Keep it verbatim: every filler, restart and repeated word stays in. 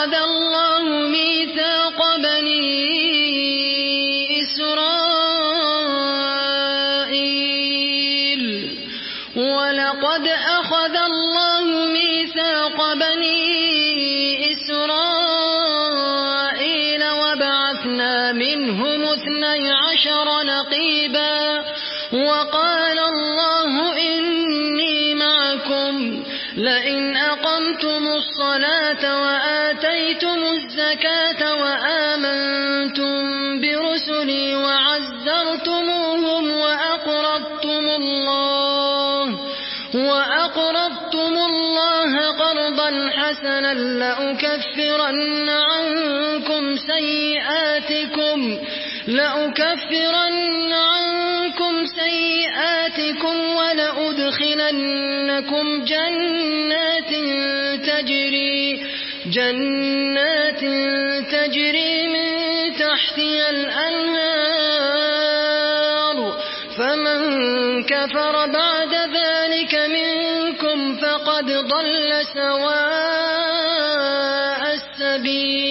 أخذ الله ميثاق بني إسرائيل ولقد أخذ الله ميثاق بني إسرائيل وبعثنا منهم اثني عشر نقيبا وقال الله إني معكم لئن أقمتم الصلاة وآتيتم الزكاة وآمنتم برسلي وعزرتموهم وأقرضتم الله وأقرضتم الله قرضا حسنا لأكفرن عنكم سيئاتكم لأكفرن عنكم سيئاتكم ولأدخلنكم جنات تجري جنات تجري من تحتها الأنهار فمن كفر بعد ذلك منكم فقد ضل سواء السبيل